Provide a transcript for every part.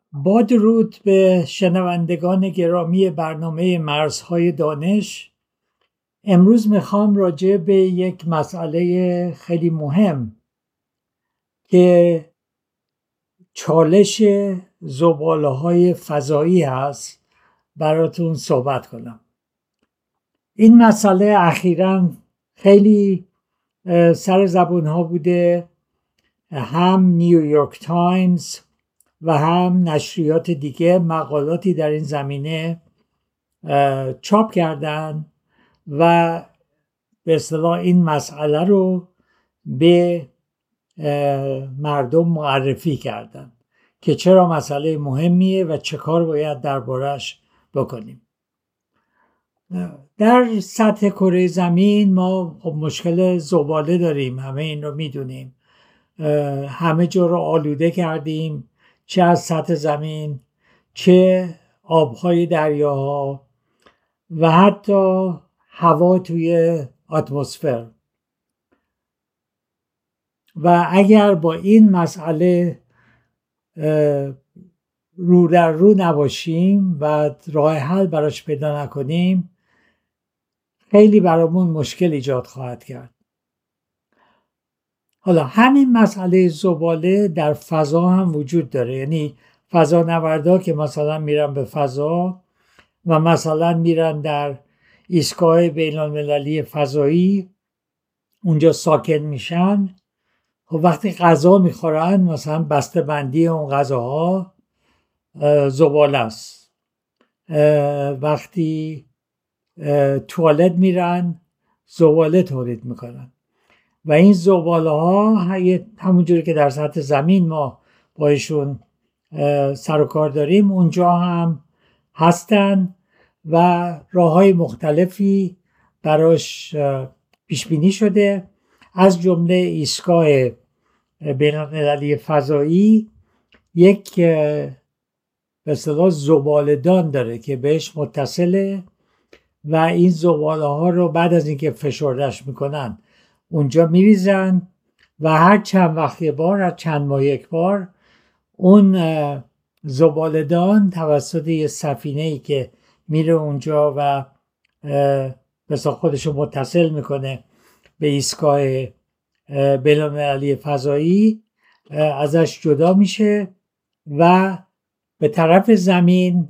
با درود به شنوندگان گرامی برنامه مرزهای دانش. امروز میخوام راجع به یک مسئله خیلی مهم که چالش زباله‌های فضایی هست براتون صحبت کنم. این مسئله اخیراً خیلی سر زبون ها بوده، هم نیویورک تایمز و هم نشریات دیگه مقالاتی در این زمینه چاپ کردن و به اصطلاح این مسئله رو به مردم معرفی کردن که چرا مسئله مهمیه و چه کار باید دربارش بکنیم. در سطح کره زمین ما خب مشکل زباله داریم، همه این رو میدونیم. همه جا رو آلوده کردیم، چه از سطح زمین، چه آبهای دریاها و حتی هوا توی اتمسفر. و اگر با این مسئله رو در رو نباشیم و راه حل براش پیدا نکنیم، خیلی برامون مشکل ایجاد خواهد کرد. حالا همین مسئله زباله در فضا هم وجود داره، یعنی فضانوردا که مثلا میرن به فضا و مثلا میرن در ایستگاه بین المللی فضایی، اونجا ساکن میشن. خب وقتی غذا میخورن، مثلا بسته بندی اون غذاها زباله است. وقتی توالت میرن، زباله تولید میکنن و این زباله ها همونجوری که در سطح زمین ما باشون سر و کار داریم، اونجا هم هستن و راه های مختلفی براش پیش بینی شده، از جمله ایستگاه بین المللی فضایی یک به اصطلاح زباله‌دان داره که بهش متصله و این زباله ها رو بعد از اینکه فشردش میکنن اونجا میریزن و هر چند وقت یک بار، هر چند ماه یک بار، اون زباله‌دان توسط یه سفینه‌ای که میره اونجا و مثلا خودشو متصل میکنه به ایستگاه بین المللی فضایی، ازش جدا میشه و به طرف زمین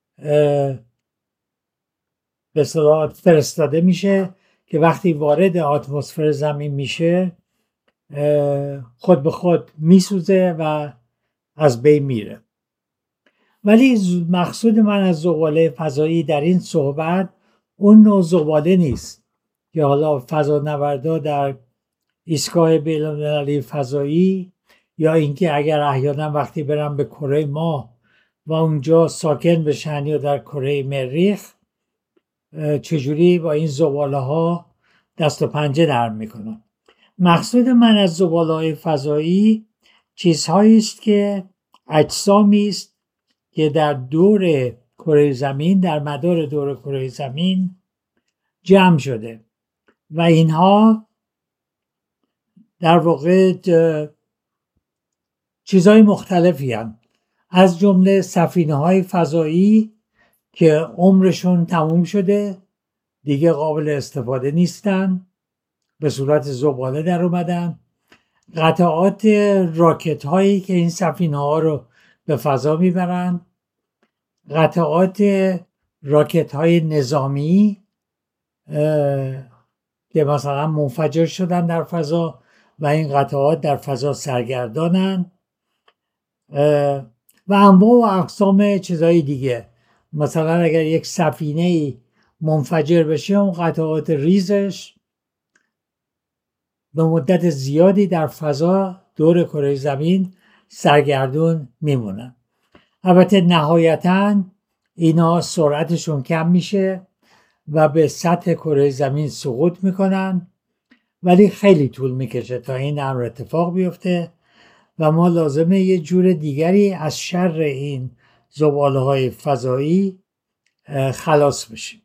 به اصطلاح فرستاده میشه که وقتی وارد اتمسفر زمین میشه خود به خود میسوزه و از بین میره. ولی مقصود من از زباله فضایی در این صحبت اون نوع زباله نیست که حالا فضانوردا در ایستگاه بین المللی فضایی، یا اینکه اگر احیانا وقتی برن به کره ماه و اونجا ساکن بشن یا در کره مریخ، چجوری با این زباله ها دست و پنجه نرم میکنن. مقصود من از زباله های فضایی چیزهایی است که اجسامی است که در دور کره زمین، در مدار دور کره زمین جمع شده و اینها در واقع چیزهای مختلفی هستند، از جمله سفینه‌های فضایی که عمرشون تموم شده، دیگه قابل استفاده نیستن، به صورت زباله در اومدن. قطعات راکت هایی که این سفینه ها رو به فضا میبرن، قطعات راکت های نظامی که مثلا منفجر شدن در فضا و این قطعات در فضا سرگردانن، و انواع و اقسام چیزهای دیگه. مثلا اگر یک سفینه منفجر بشه، اون قطعات ریزش به مدت زیادی در فضا دور کره زمین سرگردون میمونن. البته نهایتاً اینا سرعتشون کم میشه و به سطح کره زمین سقوط میکنن، ولی خیلی طول میکشه تا این امر اتفاق بیفته و ما لازمه یه جور دیگری از شر این زباله های فضایی خلاص بشیم.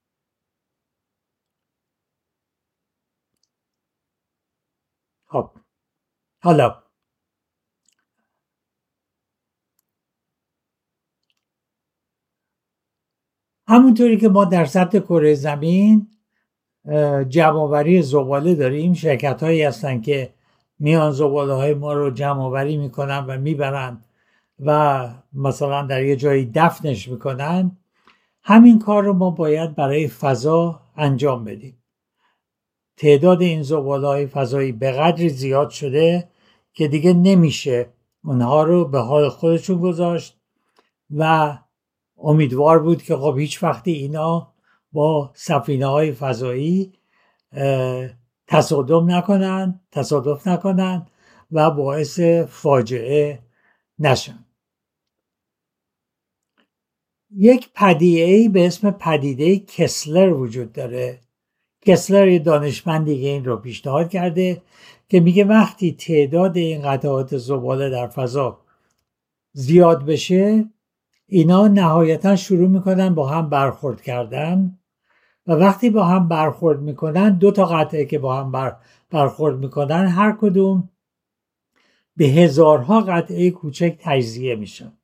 خب حالا همونطوری که ما در سطح کره زمین جمع‌آوری زباله داریم، شرکت هایی هستن که میان زباله های ما رو جمع‌آوری میکنن و میبرن و مثلا در یه جایی دفنش میکنن. همین کار رو ما باید برای فضا انجام بدیم. تعداد این زباله های فضایی به قدری زیاد شده که دیگه نمیشه اونها رو به حال خودشون گذاشت و امیدوار بود که خب هیچ وقتی اینا با سفینه های فضایی تصادف نکنن و باعث فاجعه نشن. یک پدیده‌ای به اسم پدیده کسلر وجود داره. کسلر یه دانشمند دیگه این رو پیشنهاد کرده که میگه وقتی تعداد این قطعات زباله در فضا زیاد بشه، اینا نهایتا شروع میکنن با هم برخورد کردن و وقتی با هم برخورد میکنن، دو تا قطعه که با هم برخورد میکنن هر کدوم به هزارها قطعه کوچک تجزیه میشن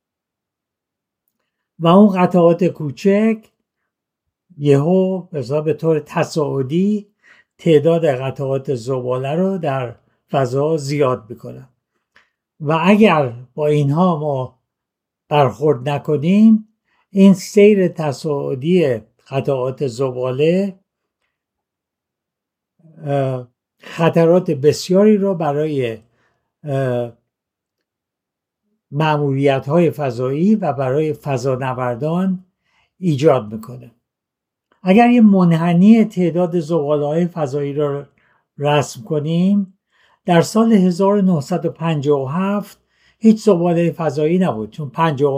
و اون قطعات کوچک یهو به طور تصاعدی تعداد قطعات زباله رو در فضا زیاد میکنن و اگر با اینها ما برخورد نکنیم، این سیر تصاعدی قطعات زباله خطرات بسیاری رو برای مأموریت‌های فضایی و برای فضانوردان ایجاد میکنه. اگر یه منحنی تعداد زباله‌های فضایی رو رسم کنیم، در سال 1957 هیچ زباله فضایی نبود، چون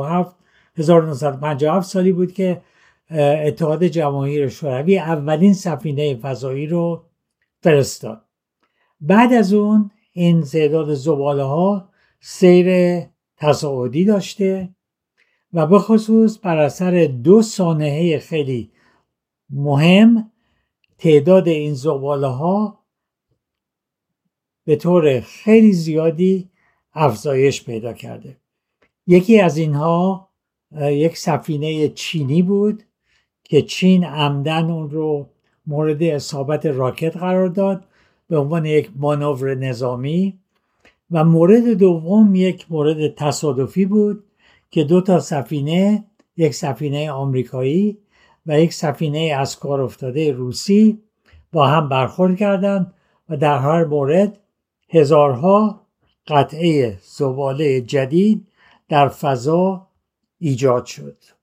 1957 سالی بود که اتحاد جماهیر شوروی اولین سفینه فضایی رو فرستاد. بعد از اون این تعداد زباله ها سیر تصاعدی داشته و به خصوص بر اثر دو سانحه خیلی مهم تعداد این زباله ها به طور خیلی زیادی افزایش پیدا کرده. یکی از اینها یک سفینه چینی بود که چین عمدن اون رو مورد اصابت راکت قرار داد به عنوان یک مانور نظامی، و مورد دوم یک مورد تصادفی بود که دو تا سفینه، یک سفینه آمریکایی و یک سفینه از کار افتاده روسی با هم برخورد کردند و در هر مورد هزارها قطعه زباله جدید در فضا ایجاد شد.